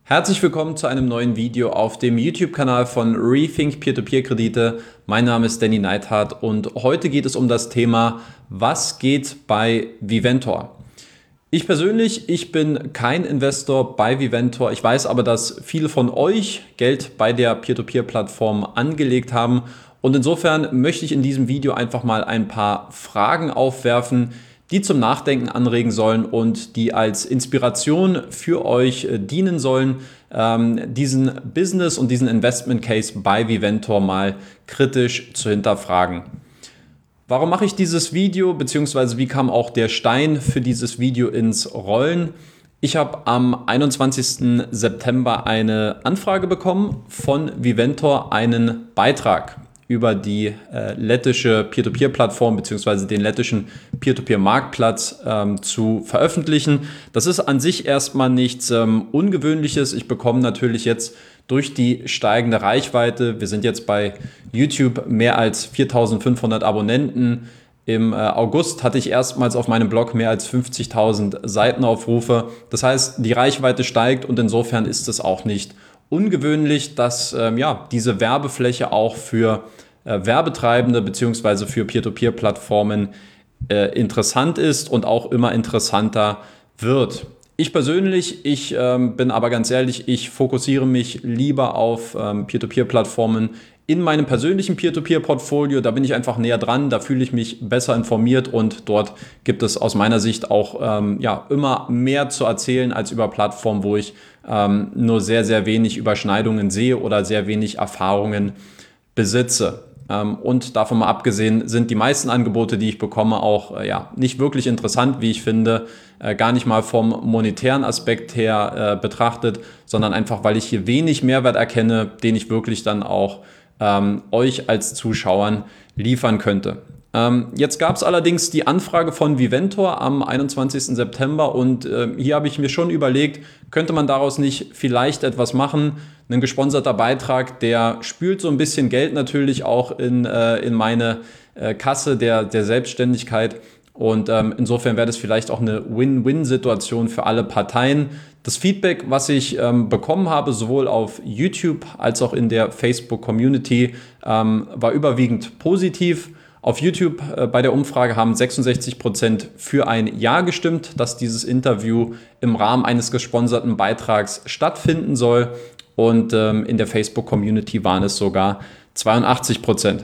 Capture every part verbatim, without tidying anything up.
Herzlich willkommen zu einem neuen Video auf dem YouTube-Kanal von Rethink Peer-to-Peer-Kredite. Mein Name ist Danny Neithardt und heute geht es um das Thema, was geht bei Viventor? Ich persönlich, ich bin kein Investor bei Viventor. Ich weiß aber, dass viele von euch Geld bei der Peer-to-Peer-Plattform angelegt haben. Und insofern möchte ich in diesem Video einfach mal ein paar Fragen aufwerfen, die zum Nachdenken anregen sollen und die als Inspiration für euch dienen sollen, ähm, diesen Business- und diesen Investment-Case bei Viventor mal kritisch zu hinterfragen. Warum mache ich dieses Video, beziehungsweise wie kam auch der Stein für dieses Video ins Rollen? Ich habe am einundzwanzigsten September eine Anfrage bekommen von Viventor, einen Beitrag über die äh, lettische Peer-to-Peer-Plattform bzw. den lettischen Peer-to-Peer-Marktplatz ähm, zu veröffentlichen. Das ist an sich erstmal nichts ähm, Ungewöhnliches. Ich bekomme natürlich jetzt durch die steigende Reichweite, wir sind jetzt bei YouTube mehr als viertausendfünfhundert Abonnenten. Im äh, August hatte ich erstmals auf meinem Blog mehr als fünfzigtausend Seitenaufrufe. Das heißt, die Reichweite steigt und insofern ist es auch nicht ungewöhnlich, dass ähm, ja, diese Werbefläche auch für äh, Werbetreibende bzw. für Peer-to-Peer-Plattformen äh, interessant ist und auch immer interessanter wird. Ich persönlich, ich ähm, bin aber ganz ehrlich, ich fokussiere mich lieber auf ähm, Peer-to-Peer-Plattformen in meinem persönlichen Peer-to-Peer-Portfolio. Da bin ich einfach näher dran, da fühle ich mich besser informiert und dort gibt es aus meiner Sicht auch ähm, ja, immer mehr zu erzählen als über Plattformen, wo ich ähm, nur sehr, sehr wenig Überschneidungen sehe oder sehr wenig Erfahrungen besitze. Ähm, und davon mal abgesehen sind die meisten Angebote, die ich bekomme, auch äh, ja, nicht wirklich interessant, wie ich finde, äh, gar nicht mal vom monetären Aspekt her äh, betrachtet, sondern einfach, weil ich hier wenig Mehrwert erkenne, den ich wirklich dann auch ähm, euch als Zuschauern liefern könnte. Ähm, jetzt gab es allerdings die Anfrage von Viventor am einundzwanzigsten September und äh, hier habe ich mir schon überlegt, könnte man daraus nicht vielleicht etwas machen? Ein gesponserter Beitrag, der spült so ein bisschen Geld natürlich auch in, äh, in meine äh, Kasse der, der Selbstständigkeit und ähm, insofern wäre das vielleicht auch eine Win-Win-Situation für alle Parteien. Das Feedback, was ich ähm, bekommen habe, sowohl auf YouTube als auch in der Facebook-Community, ähm, war überwiegend positiv. Auf YouTube äh, bei der Umfrage haben sechsundsechzig Prozent für ein Ja gestimmt, dass dieses Interview im Rahmen eines gesponserten Beitrags stattfinden soll. Und ähm, in der Facebook-Community waren es sogar zweiundachtzig Prozent.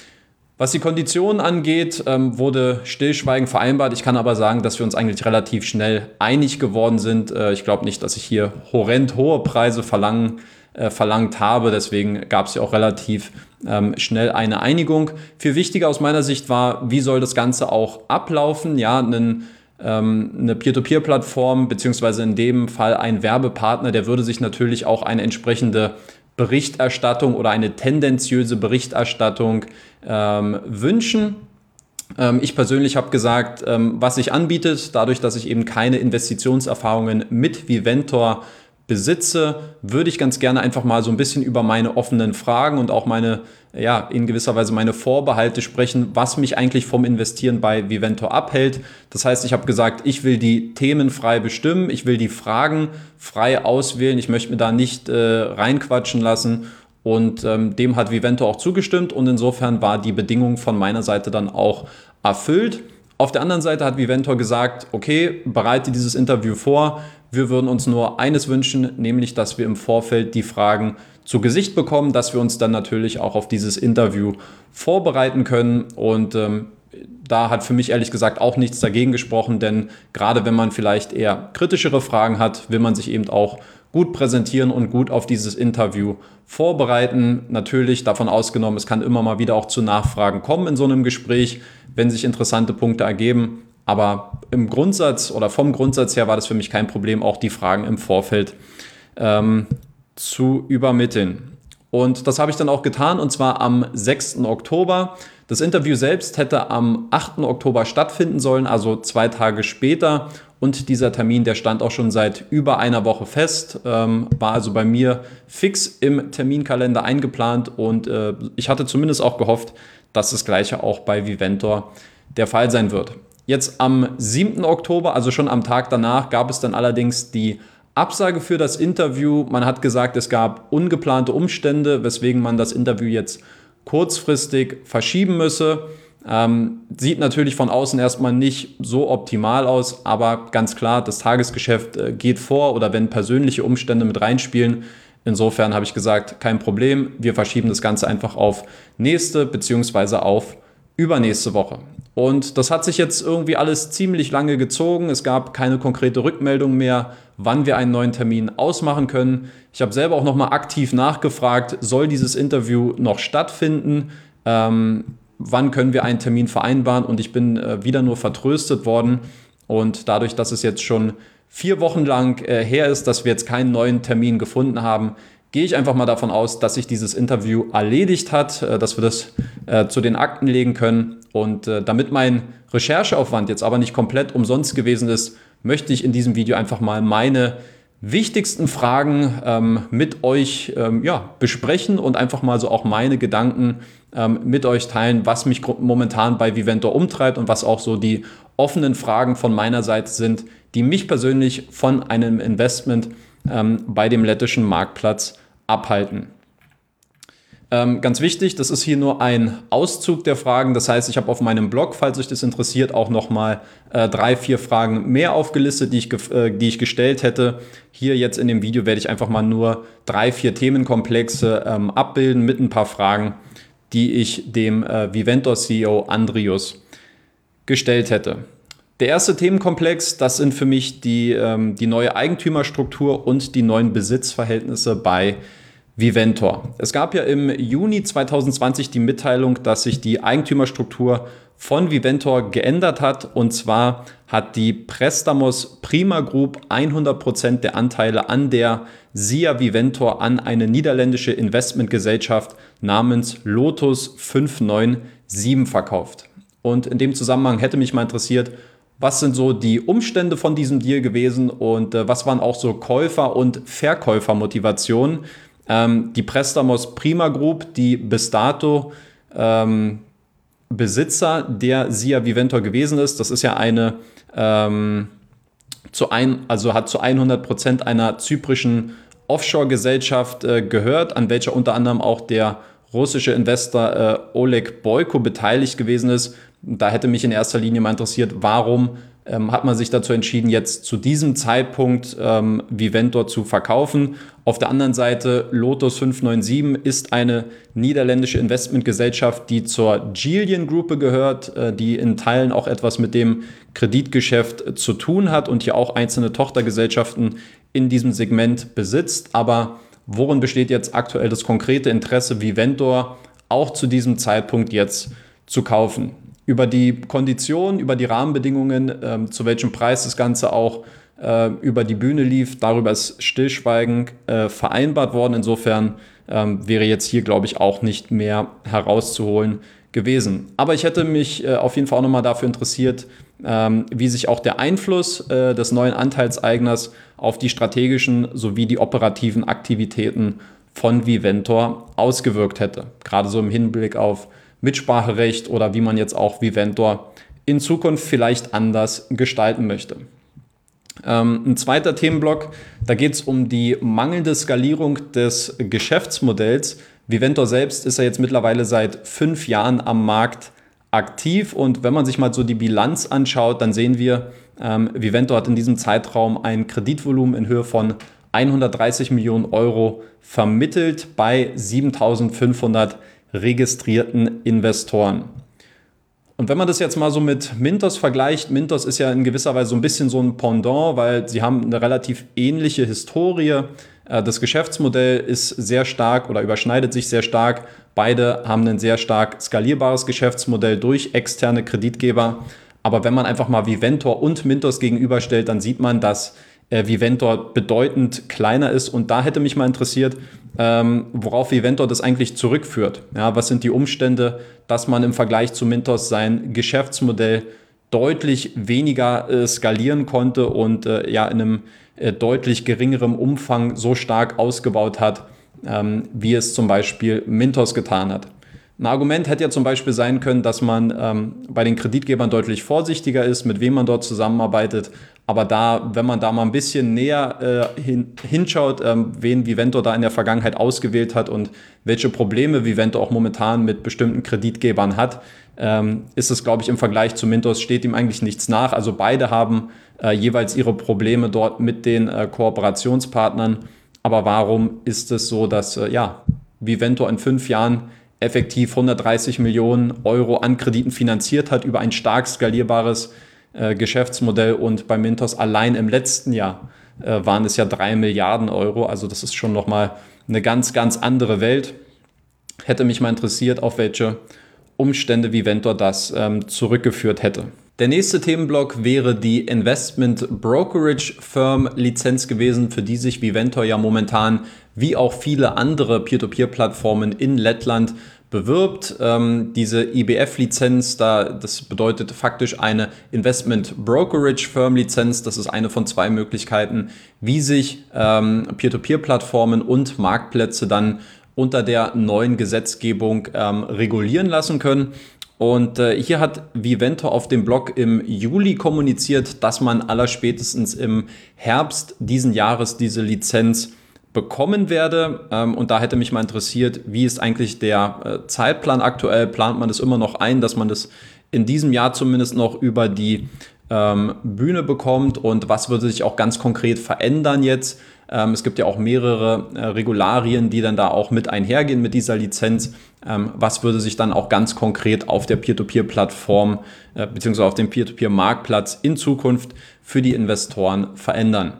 Was die Konditionen angeht, ähm, wurde stillschweigend vereinbart. Ich kann aber sagen, dass wir uns eigentlich relativ schnell einig geworden sind. Äh, ich glaube nicht, dass ich hier horrend hohe Preise verlangen, äh, verlangt habe. Deswegen gab es ja auch relativ ähm, schnell eine Einigung. Viel wichtiger aus meiner Sicht war, wie soll das Ganze auch ablaufen? Ja, einen eine Peer-to-Peer-Plattform, beziehungsweise in dem Fall ein Werbepartner, der würde sich natürlich auch eine entsprechende Berichterstattung oder eine tendenziöse Berichterstattung ähm, wünschen. Ähm, ich persönlich habe gesagt, ähm, was sich anbietet, dadurch, dass ich eben keine Investitionserfahrungen mit Viventor besitze, würde ich ganz gerne einfach mal so ein bisschen über meine offenen Fragen und auch meine, ja, in gewisser Weise meine Vorbehalte sprechen, was mich eigentlich vom Investieren bei Viventor abhält. Das heißt, ich habe gesagt, ich will die Themen frei bestimmen, ich will die Fragen frei auswählen, ich möchte mir da nicht äh, reinquatschen lassen und ähm, dem hat Viventor auch zugestimmt und insofern war die Bedingung von meiner Seite dann auch erfüllt. Auf der anderen Seite hat Viventor gesagt, okay, bereite dieses Interview vor. Wir würden uns nur eines wünschen, nämlich, dass wir im Vorfeld die Fragen zu Gesicht bekommen, dass wir uns dann natürlich auch auf dieses Interview vorbereiten können. Und ähm, da hat für mich ehrlich gesagt auch nichts dagegen gesprochen, denn gerade wenn man vielleicht eher kritischere Fragen hat, will man sich eben auch gut präsentieren und gut auf dieses Interview vorbereiten. Natürlich davon ausgenommen, es kann immer mal wieder auch zu Nachfragen kommen in so einem Gespräch, wenn sich interessante Punkte ergeben. Aber im Grundsatz oder vom Grundsatz her war das für mich kein Problem, auch die Fragen im Vorfeld ähm, zu übermitteln. Und das habe ich dann auch getan und zwar am sechsten Oktober. Das Interview selbst hätte am achten Oktober stattfinden sollen, also zwei Tage später. Und dieser Termin, der stand auch schon seit über einer Woche fest, ähm, war also bei mir fix im Terminkalender eingeplant und äh, ich hatte zumindest auch gehofft, dass das Gleiche auch bei Viventor der Fall sein wird. Jetzt am siebten Oktober, also schon am Tag danach, gab es dann allerdings die Absage für das Interview. Man hat gesagt, es gab ungeplante Umstände, weswegen man das Interview jetzt kurzfristig verschieben müsse. Ähm, sieht natürlich von außen erstmal nicht so optimal aus, aber ganz klar, das Tagesgeschäft äh, geht vor oder wenn persönliche Umstände mit reinspielen. Insofern habe ich gesagt, kein Problem, wir verschieben das Ganze einfach auf nächste bzw. auf übernächste Woche. Und das hat sich jetzt irgendwie alles ziemlich lange gezogen. Es gab keine konkrete Rückmeldung mehr, wann wir einen neuen Termin ausmachen können. Ich habe selber auch nochmal aktiv nachgefragt, soll dieses Interview noch stattfinden? Ähm, wann können wir einen Termin vereinbaren? Und ich bin äh, wieder nur vertröstet worden. Und dadurch, dass es jetzt schon vier Wochen lang äh, her ist, dass wir jetzt keinen neuen Termin gefunden haben, gehe ich einfach mal davon aus, dass sich dieses Interview erledigt hat, äh, dass wir das äh, zu den Akten legen können. Und äh, damit mein Rechercheaufwand jetzt aber nicht komplett umsonst gewesen ist, möchte ich in diesem Video einfach mal meine wichtigsten Fragen ähm, mit euch ähm, ja, besprechen und einfach mal so auch meine Gedanken ähm, mit euch teilen, was mich momentan bei Viventor umtreibt und was auch so die offenen Fragen von meiner Seite sind, die mich persönlich von einem Investment ähm, bei dem lettischen Marktplatz abhalten. Ähm, ganz wichtig, das ist hier nur ein Auszug der Fragen. Das heißt, ich habe auf meinem Blog, falls euch das interessiert, auch nochmal äh, drei, vier Fragen mehr aufgelistet, die ich, äh, die ich gestellt hätte. Hier jetzt in dem Video werde ich einfach mal nur drei, vier Themenkomplexe ähm, abbilden mit ein paar Fragen, die ich dem äh, Viventor-C E O Andrius gestellt hätte. Der erste Themenkomplex, das sind für mich die, ähm, die neue Eigentümerstruktur und die neuen Besitzverhältnisse bei Viventor. Es gab ja im Juni zwanzig zwanzig die Mitteilung, dass sich die Eigentümerstruktur von Viventor geändert hat. Und zwar hat die Prestamos Prima Group hundert Prozent der Anteile an der S I A Viventor an eine niederländische Investmentgesellschaft namens Lotus fünf neun sieben verkauft. Und in dem Zusammenhang hätte mich mal interessiert, was sind so die Umstände von diesem Deal gewesen und äh, was waren auch so Käufer- und Verkäufermotivationen. Ähm, die Prestamos Prima Group, die bis dato ähm, Besitzer der S I A Viventor gewesen ist, das ist ja eine, ähm, zu ein, also hat zu hundert Prozent einer zyprischen Offshore-Gesellschaft äh, gehört, an welcher unter anderem auch der russische Investor äh, Oleg Boyko beteiligt gewesen ist. Da hätte mich in erster Linie mal interessiert, warum ähm, hat man sich dazu entschieden, jetzt zu diesem Zeitpunkt ähm, Viventor zu verkaufen. Auf der anderen Seite, Lotus fünf neun sieben ist eine niederländische Investmentgesellschaft, die zur Gillian Gruppe gehört, äh, die in Teilen auch etwas mit dem Kreditgeschäft äh, zu tun hat und hier auch einzelne Tochtergesellschaften in diesem Segment besitzt. Aber worin besteht jetzt aktuell das konkrete Interesse, Viventor auch zu diesem Zeitpunkt jetzt zu kaufen? Über die Konditionen, über die Rahmenbedingungen, ähm, zu welchem Preis das Ganze auch äh, über die Bühne lief, darüber ist stillschweigend äh, vereinbart worden. Insofern ähm, wäre jetzt hier, glaube ich, auch nicht mehr herauszuholen gewesen. Aber ich hätte mich äh, auf jeden Fall auch nochmal dafür interessiert, ähm, wie sich auch der Einfluss äh, des neuen Anteilseigners auf die strategischen sowie die operativen Aktivitäten von Viventor ausgewirkt hätte. Gerade so im Hinblick auf Mitspracherecht oder wie man jetzt auch Viventor in Zukunft vielleicht anders gestalten möchte. Ähm, ein zweiter Themenblock, da geht es um die mangelnde Skalierung des Geschäftsmodells. Viventor selbst ist ja jetzt mittlerweile seit fünf Jahren am Markt aktiv und wenn man sich mal so die Bilanz anschaut, dann sehen wir, ähm, Viventor hat in diesem Zeitraum ein Kreditvolumen in Höhe von hundertdreißig Millionen Euro vermittelt bei siebentausendfünfhundert registrierten Investoren. Und wenn man das jetzt mal so mit Mintos vergleicht, Mintos ist ja in gewisser Weise so ein bisschen so ein Pendant, weil sie haben eine relativ ähnliche Historie. Das Geschäftsmodell ist sehr stark oder überschneidet sich sehr stark. Beide haben ein sehr stark skalierbares Geschäftsmodell durch externe Kreditgeber. Aber wenn man einfach mal Viventor und Mintos gegenüberstellt, dann sieht man, dass Viventor bedeutend kleiner ist. Und da hätte mich mal interessiert, ähm, worauf Viventor das eigentlich zurückführt. Ja, was sind die Umstände, dass man im Vergleich zu Mintos sein Geschäftsmodell deutlich weniger äh, skalieren konnte und äh, ja, in einem äh, deutlich geringerem Umfang so stark ausgebaut hat, ähm, wie es zum Beispiel Mintos getan hat. Ein Argument hätte ja zum Beispiel sein können, dass man ähm, bei den Kreditgebern deutlich vorsichtiger ist, mit wem man dort zusammenarbeitet. Aber da, wenn man da mal ein bisschen näher äh, hin, hinschaut, ähm, wen Vivento da in der Vergangenheit ausgewählt hat und welche Probleme Vivento auch momentan mit bestimmten Kreditgebern hat, ähm, ist es, glaube ich, im Vergleich zu Mintos steht ihm eigentlich nichts nach. Also beide haben äh, jeweils ihre Probleme dort mit den äh, Kooperationspartnern. Aber warum ist es so, dass äh, ja, Vivento in fünf Jahren effektiv hundertdreißig Millionen Euro an Krediten finanziert hat über ein stark skalierbares äh, Geschäftsmodell und bei Mintos allein im letzten Jahr äh, waren es ja drei Milliarden Euro. Also das ist schon nochmal eine ganz, ganz andere Welt. Hätte mich mal interessiert, auf welche Umstände Vivento das ähm, zurückgeführt hätte. Der nächste Themenblock wäre die Investment Brokerage Firm Lizenz gewesen, für die sich Vivento ja momentan wie auch viele andere Peer-to-Peer-Plattformen in Lettland bewirbt. Ähm, diese I B F-Lizenz, da, das bedeutet faktisch eine Investment Brokerage Firm Lizenz. Das ist eine von zwei Möglichkeiten, wie sich ähm, Peer-to-Peer-Plattformen und Marktplätze dann unter der neuen Gesetzgebung ähm, regulieren lassen können. Und äh, hier hat Vivento auf dem Blog im Juli kommuniziert, dass man allerspätestens im Herbst diesen Jahres diese Lizenz bekommen werde. Ähm, und da hätte mich mal interessiert, wie ist eigentlich der äh, Zeitplan aktuell? Plant man das immer noch ein, dass man das in diesem Jahr zumindest noch über die ähm, Bühne bekommt? Und was würde sich auch ganz konkret verändern jetzt? Ähm, es gibt ja auch mehrere äh, Regularien, die dann da auch mit einhergehen mit dieser Lizenz. Ähm, was würde sich dann auch ganz konkret auf der Peer-to-Peer-Plattform äh, beziehungsweise auf dem Peer-to-Peer-Marktplatz in Zukunft für die Investoren verändern?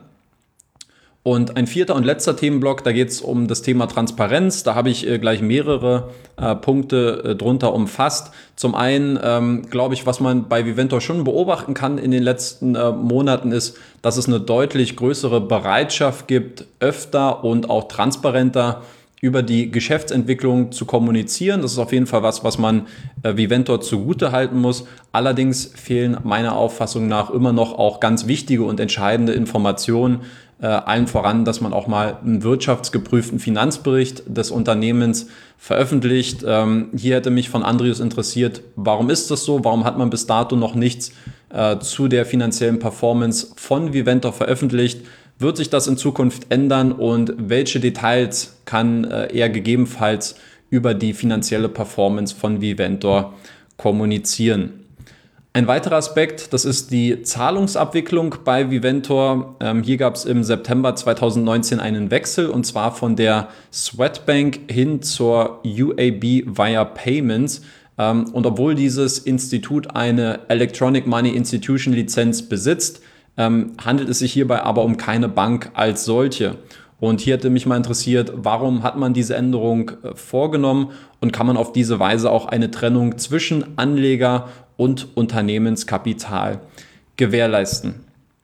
Und ein vierter und letzter Themenblock, da geht es um das Thema Transparenz. Da habe ich äh, gleich mehrere äh, Punkte äh, drunter umfasst. Zum einen ähm, glaube ich, was man bei Vivento schon beobachten kann in den letzten äh, Monaten ist, dass es eine deutlich größere Bereitschaft gibt, öfter und auch transparenter über die Geschäftsentwicklung zu kommunizieren. Das ist auf jeden Fall was, was man äh, Vivento zugute halten muss. Allerdings fehlen meiner Auffassung nach immer noch auch ganz wichtige und entscheidende Informationen. Äh, allen voran, dass man auch mal einen wirtschaftsgeprüften Finanzbericht des Unternehmens veröffentlicht. Ähm, hier hätte mich von Andrius interessiert, warum ist das so? Warum hat man bis dato noch nichts äh, zu der finanziellen Performance von Vivento veröffentlicht? Wird sich das in Zukunft ändern und welche Details kann äh, er gegebenenfalls über die finanzielle Performance von Vivento kommunizieren? Ein weiterer Aspekt, das ist die Zahlungsabwicklung bei Vivento. Ähm, hier gab es im September zweitausendneunzehn einen Wechsel und zwar von der Swedbank hin zur U A B via Payments. Ähm, und obwohl dieses Institut eine Electronic Money Institution Lizenz besitzt, ähm, handelt es sich hierbei aber um keine Bank als solche. Und hier hätte mich mal interessiert, warum hat man diese Änderung äh, vorgenommen und kann man auf diese Weise auch eine Trennung zwischen Anleger und Unternehmenskapital gewährleisten.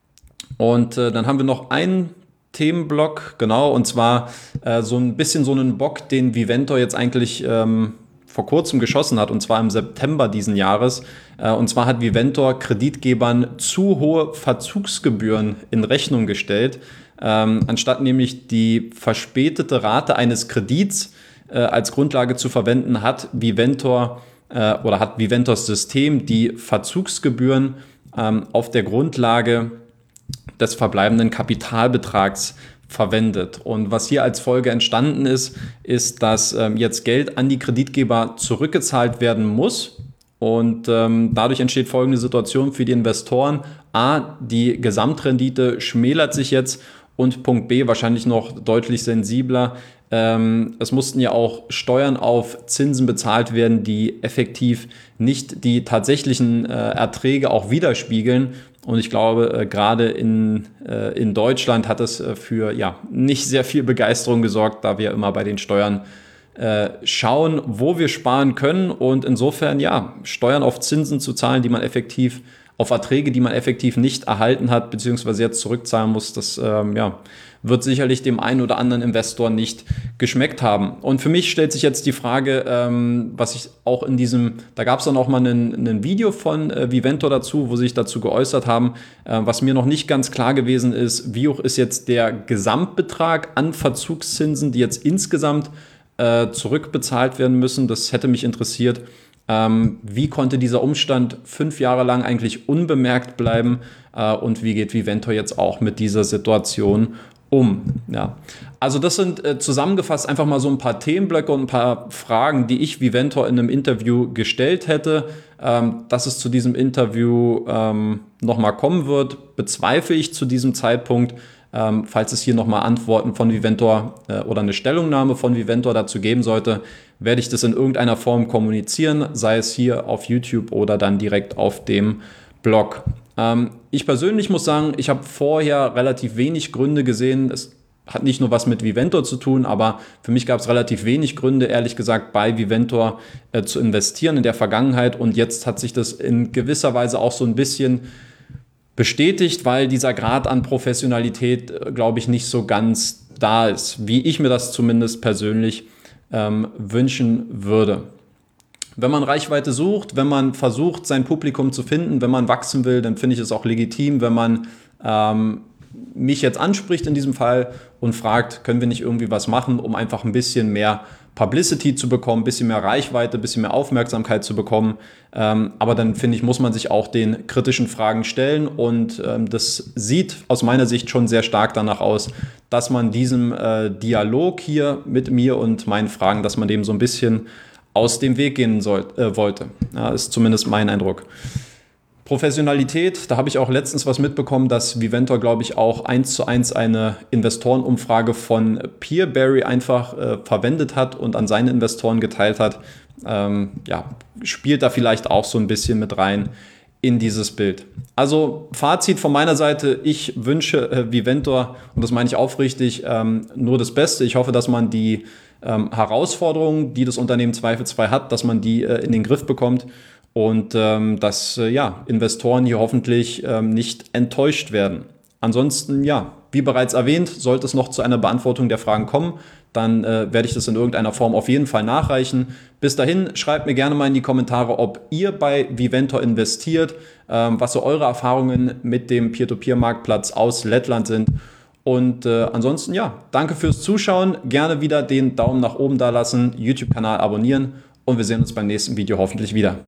Und äh, dann haben wir noch einen Themenblock, genau, und zwar äh, so ein bisschen so einen Bock, den Vivento jetzt eigentlich ähm, vor kurzem geschossen hat, und zwar im September diesen Jahres. Äh, und zwar hat Vivento Kreditgebern zu hohe Verzugsgebühren in Rechnung gestellt, ähm, anstatt nämlich die verspätete Rate eines Kredits äh, als Grundlage zu verwenden, hat Vivento oder hat Viventos System die Verzugsgebühren ähm, auf der Grundlage des verbleibenden Kapitalbetrags verwendet. Und was hier als Folge entstanden ist, ist, dass ähm, jetzt Geld an die Kreditgeber zurückgezahlt werden muss. Und ähm, dadurch entsteht folgende Situation für die Investoren. A, die Gesamtrendite schmälert sich jetzt und Punkt B, wahrscheinlich noch deutlich sensibler, Ähm, es mussten ja auch Steuern auf Zinsen bezahlt werden, die effektiv nicht die tatsächlichen äh, Erträge auch widerspiegeln. Und ich glaube, äh, gerade in, äh, in Deutschland hat es äh, für ja, nicht sehr viel Begeisterung gesorgt, da wir immer bei den Steuern äh, schauen, wo wir sparen können. Und insofern, ja, Steuern auf Zinsen zu zahlen, die man effektiv auf Erträge, die man effektiv nicht erhalten hat, beziehungsweise jetzt zurückzahlen muss, das ähm, ja, wird sicherlich dem einen oder anderen Investor nicht geschmeckt haben. Und für mich stellt sich jetzt die Frage, ähm, was ich auch in diesem, da gab es dann auch mal ein Video von äh, Vivento dazu, wo sie sich dazu geäußert haben, äh, was mir noch nicht ganz klar gewesen ist, wie hoch ist jetzt der Gesamtbetrag an Verzugszinsen, die jetzt insgesamt äh, zurückbezahlt werden müssen. Das hätte mich interessiert. Ähm, wie konnte dieser Umstand fünf Jahre lang eigentlich unbemerkt bleiben? Äh, und wie geht Viventor jetzt auch mit dieser Situation um? Ja. Also das sind äh, zusammengefasst einfach mal so ein paar Themenblöcke und ein paar Fragen, die ich Viventor in einem Interview gestellt hätte. Ähm, dass es zu diesem Interview ähm, nochmal kommen wird, bezweifle ich zu diesem Zeitpunkt. Ähm, falls es hier nochmal Antworten von Viventor äh, oder eine Stellungnahme von Viventor dazu geben sollte, werde ich das in irgendeiner Form kommunizieren, sei es hier auf YouTube oder dann direkt auf dem Blog. Ähm, ich persönlich muss sagen, ich habe vorher relativ wenig Gründe gesehen. Es hat nicht nur was mit Viventor zu tun, aber für mich gab es relativ wenig Gründe, ehrlich gesagt, bei Viventor äh, zu investieren in der Vergangenheit. Und jetzt hat sich das in gewisser Weise auch so ein bisschen bestätigt, weil dieser Grad an Professionalität, äh, glaube ich, nicht so ganz da ist, wie ich mir das zumindest persönlich ähm, wünschen würde. Wenn man Reichweite sucht, wenn man versucht, sein Publikum zu finden, wenn man wachsen will, dann finde ich es auch legitim, wenn man ähm, mich jetzt anspricht in diesem Fall und fragt, können wir nicht irgendwie was machen, um einfach ein bisschen mehr Publicity zu bekommen, ein bisschen mehr Reichweite, ein bisschen mehr Aufmerksamkeit zu bekommen. Ähm, aber dann finde ich, muss man sich auch den kritischen Fragen stellen und ähm, das sieht aus meiner Sicht schon sehr stark danach aus, dass man diesem äh, Dialog hier mit mir und meinen Fragen, dass man dem so ein bisschen aus dem Weg gehen soll, äh, wollte. Ja, ist zumindest mein Eindruck. Professionalität, da habe ich auch letztens was mitbekommen, dass Viventor, glaube ich, auch eins zu eins eine Investorenumfrage von Peerberry einfach äh, verwendet hat und an seine Investoren geteilt hat. Ähm, ja, spielt da vielleicht auch so ein bisschen mit rein in dieses Bild. Also Fazit von meiner Seite, ich wünsche äh, Viventor, und das meine ich aufrichtig, ähm, nur das Beste. Ich hoffe, dass man die ähm, Herausforderungen, die das Unternehmen zweifelsfrei hat, dass man die äh, in den Griff bekommt. Und ähm, dass äh, ja, Investoren hier hoffentlich ähm, nicht enttäuscht werden. Ansonsten, ja, wie bereits erwähnt, sollte es noch zu einer Beantwortung der Fragen kommen, dann äh, werde ich das in irgendeiner Form auf jeden Fall nachreichen. Bis dahin, schreibt mir gerne mal in die Kommentare, ob ihr bei Viventor investiert, ähm, was so eure Erfahrungen mit dem Peer-to-Peer-Marktplatz aus Lettland sind. Und äh, ansonsten, ja, danke fürs Zuschauen. Gerne wieder den Daumen nach oben da lassen, YouTube-Kanal abonnieren und wir sehen uns beim nächsten Video hoffentlich wieder.